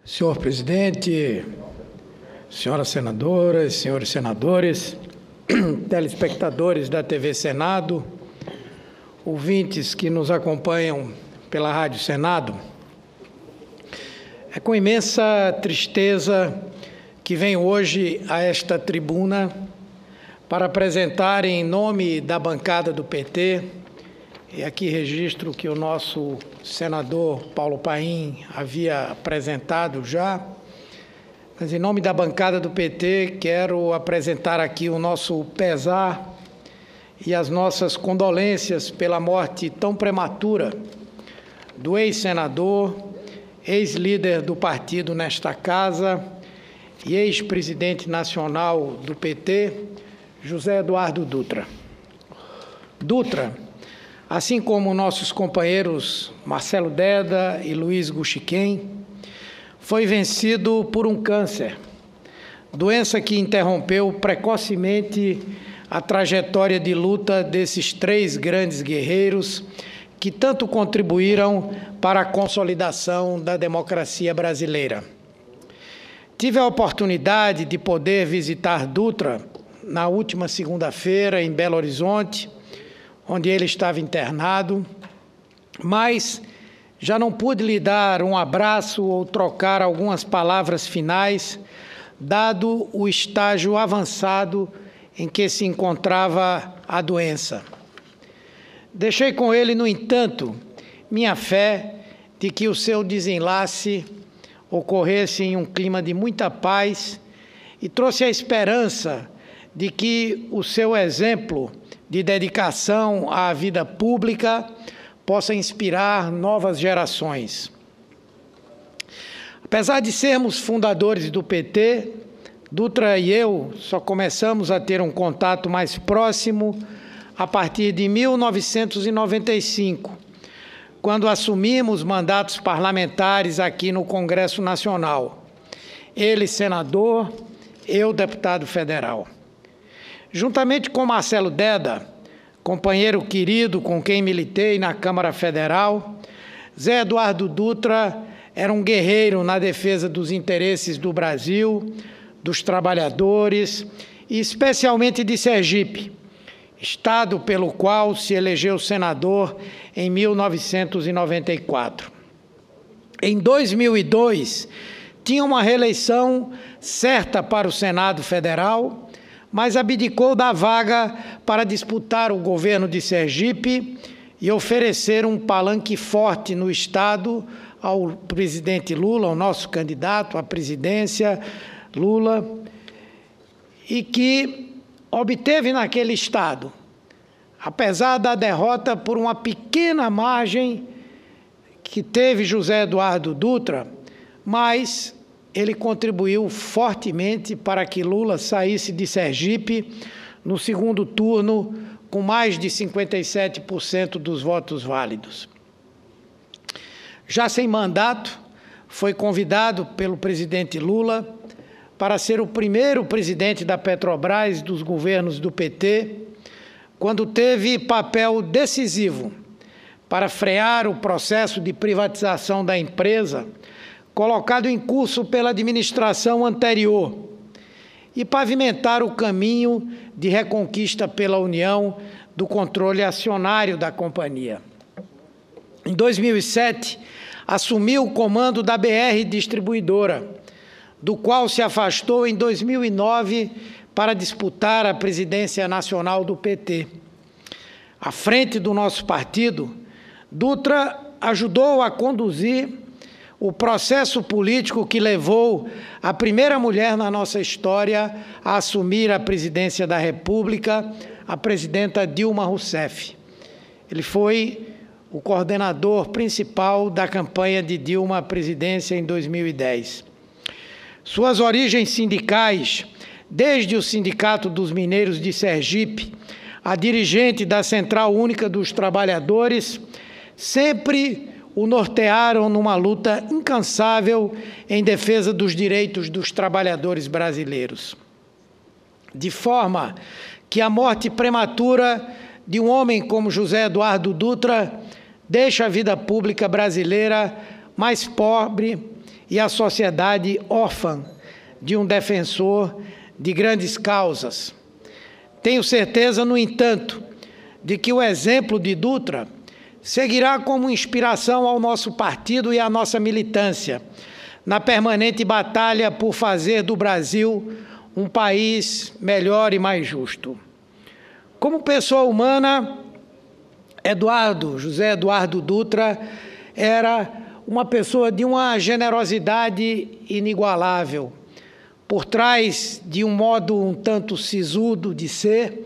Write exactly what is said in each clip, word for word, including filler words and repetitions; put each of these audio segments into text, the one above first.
Senhor presidente, senhoras senadoras, senhores senadores, telespectadores da T V Senado, ouvintes que nos acompanham pela Rádio Senado, é com imensa tristeza que venho hoje a esta tribuna para apresentar em nome da bancada do P T, e aqui registro que o nosso senador Paulo Paim havia apresentado já, mas em nome da bancada do P T quero apresentar aqui o nosso pesar e as nossas condolências pela morte tão prematura do ex-senador, ex-líder do partido nesta casa e ex-presidente nacional do P T, José Eduardo Dutra. Dutra, assim como nossos companheiros Marcelo Deda e Luiz Guxiquem, foi vencido por um câncer, doença que interrompeu precocemente a trajetória de luta desses três grandes guerreiros que tanto contribuíram para a consolidação da democracia brasileira. Tive a oportunidade de poder visitar Dutra na última segunda-feira em Belo Horizonte, onde ele estava internado, mas já não pude lhe dar um abraço ou trocar algumas palavras finais, dado o estágio avançado em que se encontrava a doença. Deixei com ele, no entanto, minha fé de que o seu desenlace ocorresse em um clima de muita paz e trouxe a esperança de que o seu exemplo de dedicação à vida pública possa inspirar novas gerações. Apesar de sermos fundadores do P T, Dutra e eu só começamos a ter um contato mais próximo a partir de mil novecentos e noventa e cinco, quando assumimos mandatos parlamentares aqui no Congresso Nacional. Ele, senador, eu, deputado federal. Juntamente com Marcelo Deda, companheiro querido com quem militei na Câmara Federal, Zé Eduardo Dutra era um guerreiro na defesa dos interesses do Brasil, dos trabalhadores e especialmente de Sergipe, estado pelo qual se elegeu senador em mil novecentos e noventa e quatro. Em dois mil e dois, tinha uma reeleição certa para o Senado Federal, mas abdicou da vaga para disputar o governo de Sergipe e oferecer um palanque forte no Estado ao presidente Lula, ao nosso candidato à presidência, Lula, e que obteve naquele Estado, apesar da derrota por uma pequena margem que teve José Eduardo Dutra, mas ele contribuiu fortemente para que Lula saísse de Sergipe no segundo turno com mais de cinquenta e sete por cento dos votos válidos. Já sem mandato, foi convidado pelo presidente Lula para ser o primeiro presidente da Petrobras dos governos do P T, quando teve papel decisivo para frear o processo de privatização da empresa colocado em curso pela administração anterior e pavimentar o caminho de reconquista pela União do controle acionário da companhia. Em dois mil e sete, assumiu o comando da B R Distribuidora, do qual se afastou em dois mil e nove para disputar a presidência nacional do P T. À frente do nosso partido, Dutra ajudou a conduzir o processo político que levou a primeira mulher na nossa história a assumir a presidência da República, a presidenta Dilma Rousseff. Ele foi o coordenador principal da campanha de Dilma à presidência em dois mil e dez. Suas origens sindicais, desde o Sindicato dos Mineiros de Sergipe, a dirigente da Central Única dos Trabalhadores, sempre o nortearam numa luta incansável em defesa dos direitos dos trabalhadores brasileiros. De forma que a morte prematura de um homem como José Eduardo Dutra deixa a vida pública brasileira mais pobre e a sociedade órfã de um defensor de grandes causas. Tenho certeza, no entanto, de que o exemplo de Dutra seguirá como inspiração ao nosso partido e à nossa militância, na permanente batalha por fazer do Brasil um país melhor e mais justo. Como pessoa humana, Eduardo, José Eduardo Dutra, era uma pessoa de uma generosidade inigualável. Por trás de um modo um tanto sisudo de ser,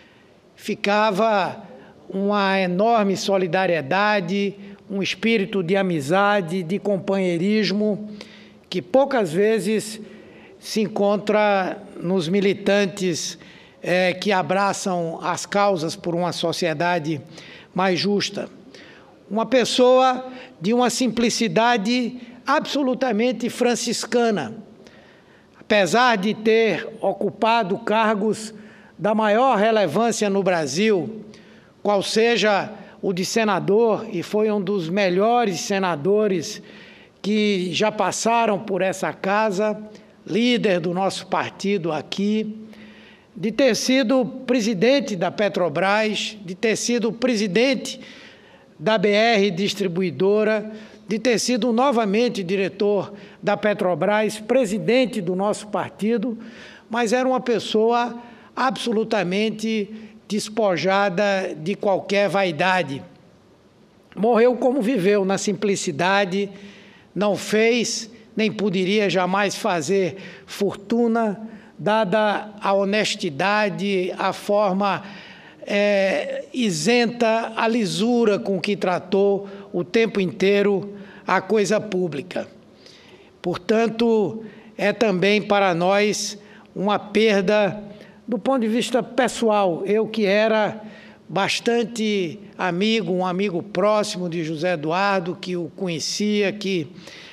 ficava uma enorme solidariedade, um espírito de amizade, de companheirismo, que poucas vezes se encontra nos militantes é, que abraçam as causas por uma sociedade mais justa. Uma pessoa de uma simplicidade absolutamente franciscana. Apesar de ter ocupado cargos da maior relevância no Brasil, qual seja o de senador, e foi um dos melhores senadores que já passaram por essa casa, líder do nosso partido aqui, de ter sido presidente da Petrobras, de ter sido presidente da B R Distribuidora, de ter sido novamente diretor da Petrobras, presidente do nosso partido, mas era uma pessoa absolutamente despojada de qualquer vaidade. Morreu como viveu, na simplicidade, não fez, nem poderia jamais fazer fortuna, dada a honestidade, a forma é, isenta, a lisura com que tratou o tempo inteiro a coisa pública. Portanto, é também para nós uma perda do ponto de vista pessoal. Eu que era bastante amigo, um amigo próximo de José Eduardo, que o conhecia, que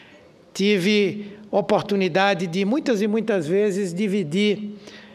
tive oportunidade de muitas e muitas vezes dividir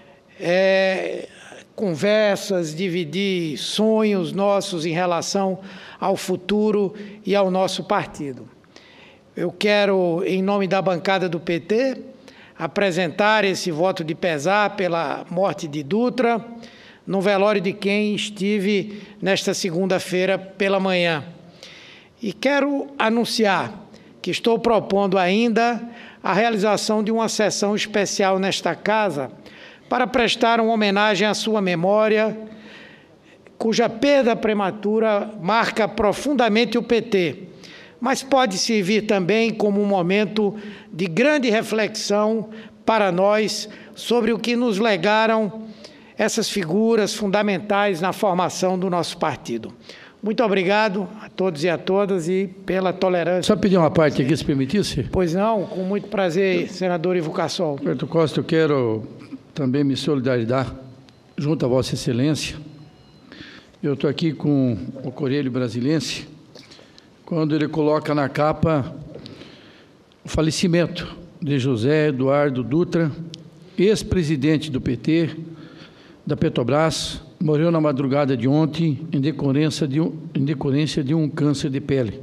é, conversas, dividir sonhos nossos em relação ao futuro e ao nosso partido. Eu quero, em nome da bancada do P T, apresentar esse voto de pesar pela morte de Dutra, no velório de quem estive nesta segunda-feira pela manhã. E quero anunciar que estou propondo ainda a realização de uma sessão especial nesta casa para prestar uma homenagem à sua memória, cuja perda prematura marca profundamente o P T, mas pode servir também como um momento de grande reflexão para nós sobre o que nos legaram essas figuras fundamentais na formação do nosso partido. Muito obrigado a todos e a todas e pela tolerância. Só pedir uma parte aqui, se permitisse? Pois não, com muito prazer, senador Ivo Cassol. Roberto Costa, eu quero também me solidarizar junto a Vossa Excelência. Eu estou aqui com o Correio Brasilense, quando ele coloca na capa o falecimento de José Eduardo Dutra, ex-presidente do P T, da Petrobras, morreu na madrugada de ontem em decorrência de um, em decorrência de um câncer de pele.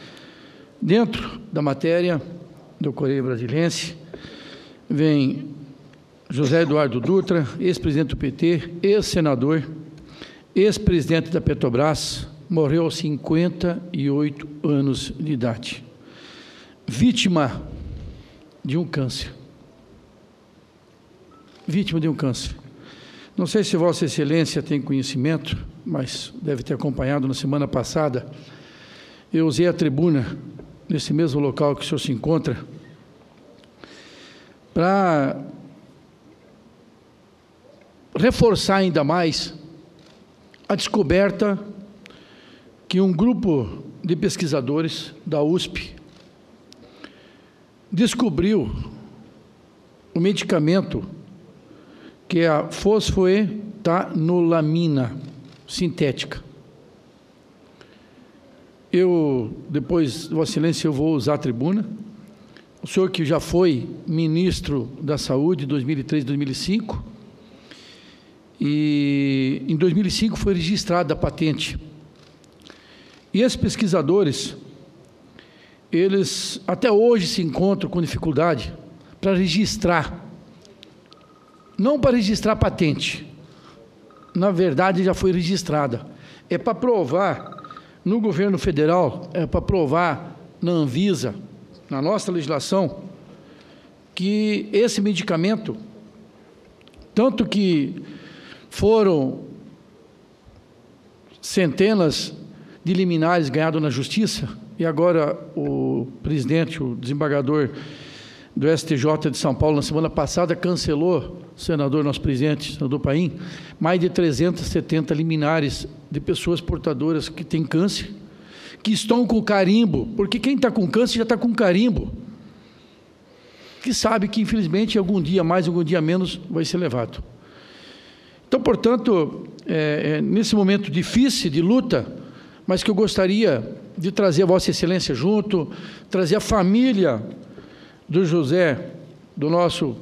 Dentro da matéria do Correio Brasilense, vem José Eduardo Dutra, ex-presidente do P T, ex-senador, ex-presidente da Petrobras, morreu aos cinquenta e oito anos de idade, vítima de um câncer. Vítima de um câncer. Não sei se Vossa Excelência tem conhecimento, mas deve ter acompanhado na semana passada. Eu usei a tribuna, nesse mesmo local que o senhor se encontra, para reforçar ainda mais a descoberta que um grupo de pesquisadores da U S P descobriu o medicamento que é a fosfoetanolamina sintética. Eu, depois, Vossa Excelência, eu vou usar a tribuna. O senhor que já foi ministro da Saúde em dois mil e três, dois mil e cinco, e em dois mil e cinco foi registrada a patente. E esses pesquisadores, eles até hoje se encontram com dificuldade para registrar, não para registrar patente, na verdade já foi registrada, é para provar no governo federal, é para provar na Anvisa, na nossa legislação, que esse medicamento, tanto que foram centenas de liminares ganhados na justiça, e agora o presidente, o desembargador do S T J de São Paulo, na semana passada, cancelou, o senador, nosso presidente, senador Paim, mais de trezentas e setenta liminares de pessoas portadoras que têm câncer, que estão com carimbo, porque quem está com câncer já está com carimbo, que sabe que, infelizmente, algum dia mais, algum dia menos, vai ser levado. Então, portanto, é, é, nesse momento difícil de luta, mas que eu gostaria de trazer a Vossa Excelência junto, trazer a família do José, do nosso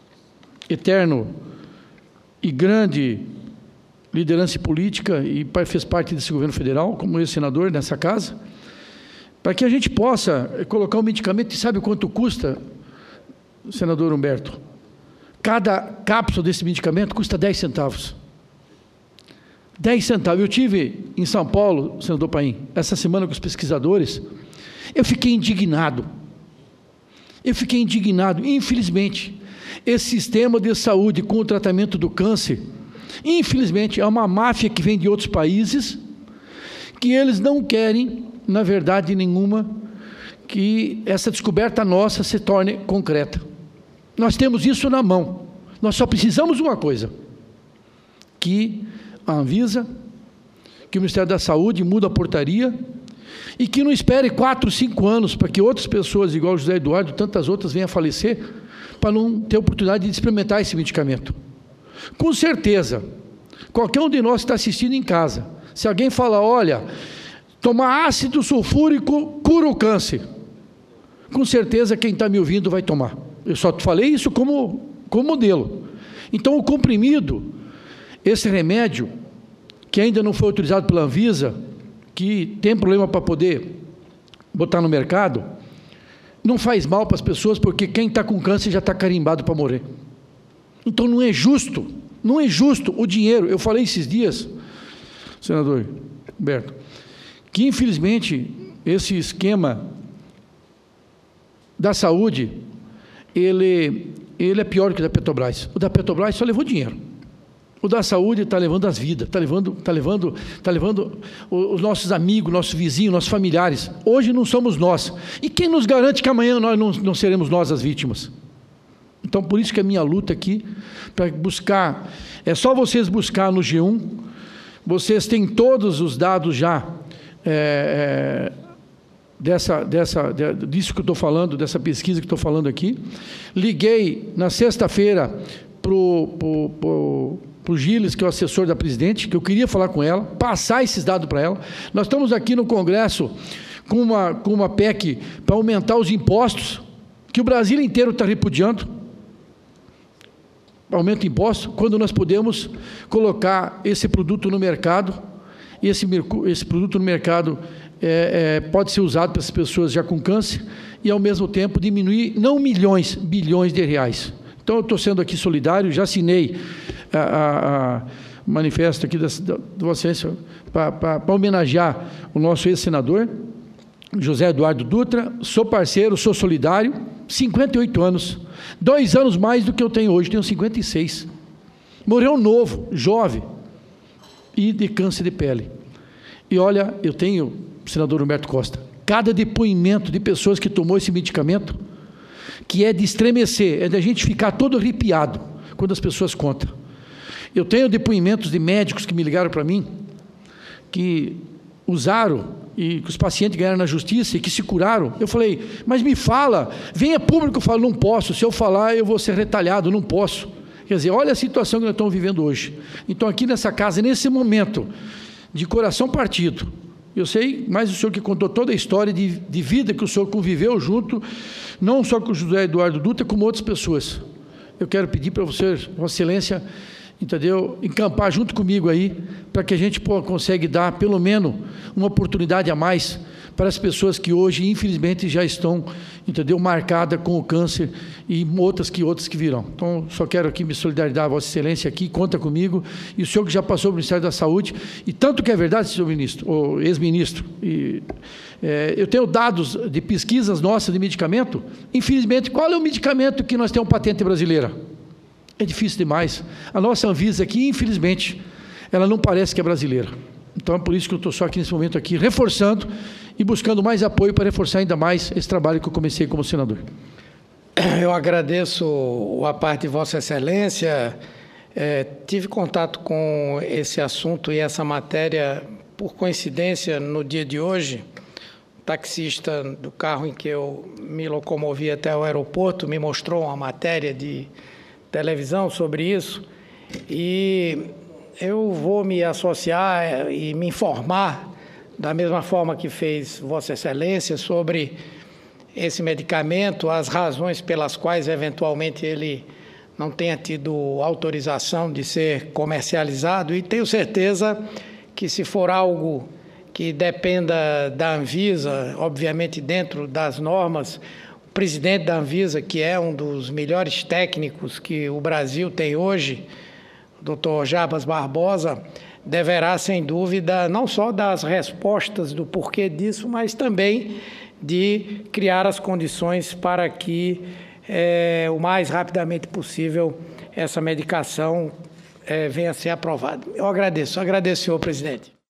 eterno e grande liderança política, e fez parte desse governo federal, como ex-senador nessa casa, para que a gente possa colocar o medicamento. E sabe quanto custa, senador Humberto? Cada cápsula desse medicamento custa dez centavos. dez centavos. Eu tive em São Paulo, senador Paim, essa semana com os pesquisadores, eu fiquei indignado. Eu fiquei indignado. Infelizmente, esse sistema de saúde com o tratamento do câncer, infelizmente, é uma máfia que vem de outros países, que eles não querem, na verdade nenhuma, que essa descoberta nossa se torne concreta. Nós temos isso na mão. Nós só precisamos de uma coisa, que a Anvisa, que o Ministério da Saúde muda a portaria, e que não espere quatro, cinco anos para que outras pessoas, igual o José Eduardo, tantas outras, venham a falecer, para não ter oportunidade de experimentar esse medicamento. Com certeza, qualquer um de nós que está assistindo em casa, se alguém falar, olha, tomar ácido sulfúrico cura o câncer, com certeza quem está me ouvindo vai tomar. Eu só falei isso como, como modelo. Então, o comprimido, esse remédio, que ainda não foi autorizado pela Anvisa, que tem problema para poder botar no mercado, não faz mal para as pessoas, porque quem está com câncer já está carimbado para morrer. Então, não é justo, não é justo o dinheiro. Eu falei esses dias, senador Humberto, que infelizmente esse esquema da saúde, ele, ele é pior que o da Petrobras. O da Petrobras só levou dinheiro. O da saúde está levando as vidas, está levando, tá levando, tá levando os nossos amigos, nossos vizinhos, nossos familiares. Hoje não somos nós. E quem nos garante que amanhã nós não, não seremos nós as vítimas? Então, por isso que a minha luta aqui, para buscar, é só vocês buscar no G um, vocês têm todos os dados já, é, é, dessa, dessa, disso que eu estou falando, dessa pesquisa que estou falando aqui. Liguei na sexta-feira para o para o Gilles, que é o assessor da presidente, que eu queria falar com ela, passar esses dados para ela. Nós estamos aqui no Congresso com uma, com uma P E C para aumentar os impostos, que o Brasil inteiro está repudiando. Aumenta o imposto, quando nós podemos colocar esse produto no mercado, e esse, esse produto no mercado é, é, pode ser usado para as pessoas já com câncer, e ao mesmo tempo diminuir, não milhões, bilhões de reais. Então, eu estou sendo aqui solidário, já assinei a, a, a manifesto aqui da, da, da Vossa Excelência para homenagear o nosso ex-senador, José Eduardo Dutra. Sou parceiro, sou solidário, cinquenta e oito anos, dois anos mais do que eu tenho hoje, tenho cinquenta e seis. Morreu novo, jovem, e de câncer de pele. E olha, eu tenho, senador Humberto Costa, cada depoimento de pessoas que tomou esse medicamento, que é de estremecer, é de a gente ficar todo arrepiado quando as pessoas contam. Eu tenho depoimentos de médicos que me ligaram para mim, que usaram e que os pacientes ganharam na justiça e que se curaram. Eu falei, mas me fala, venha público. Eu falo, não posso, se eu falar eu vou ser retalhado, não posso. Quer dizer, olha a situação que nós estamos vivendo hoje. Então, aqui nessa casa, nesse momento, de coração partido, eu sei, mas o senhor que contou toda a história de, de vida que o senhor conviveu junto, não só com o José Eduardo Dutra, como outras pessoas. Eu quero pedir para você, Vossa Excelência, entendeu, encampar junto comigo aí, para que a gente pô, consiga dar, pelo menos, uma oportunidade a mais para as pessoas que hoje, infelizmente, já estão, entendeu, marcadas com o câncer e outras que, outras que virão. Então, só quero aqui me solidarizar a Vossa Excelência aqui, conta comigo, e o senhor que já passou para o Ministério da Saúde, e tanto que é verdade, senhor ministro, ou ex-ministro, e, é, eu tenho dados de pesquisas nossas de medicamento, infelizmente, qual é o medicamento que nós temos patente brasileira? É difícil demais. A nossa Anvisa aqui, infelizmente, ela não parece que é brasileira. Então, é por isso que eu estou só aqui nesse momento aqui, reforçando e buscando mais apoio para reforçar ainda mais esse trabalho que eu comecei como senador. Eu agradeço a parte de Vossa Excelência. É, tive contato com esse assunto e essa matéria, por coincidência, no dia de hoje. O taxista do carro em que eu me locomovi até o aeroporto me mostrou uma matéria de televisão sobre isso, e eu vou me associar e me informar da mesma forma que fez Vossa Excelência sobre esse medicamento, as razões pelas quais eventualmente ele não tenha tido autorização de ser comercializado, e tenho certeza que, se for algo que dependa da Anvisa, obviamente dentro das normas, o presidente da Anvisa, que é um dos melhores técnicos que o Brasil tem hoje, o doutor Jarbas Barbosa, deverá, sem dúvida, não só dar as respostas do porquê disso, mas também de criar as condições para que, é, o mais rapidamente possível, essa medicação é, venha a ser aprovada. Eu agradeço. Agradeço, senhor presidente.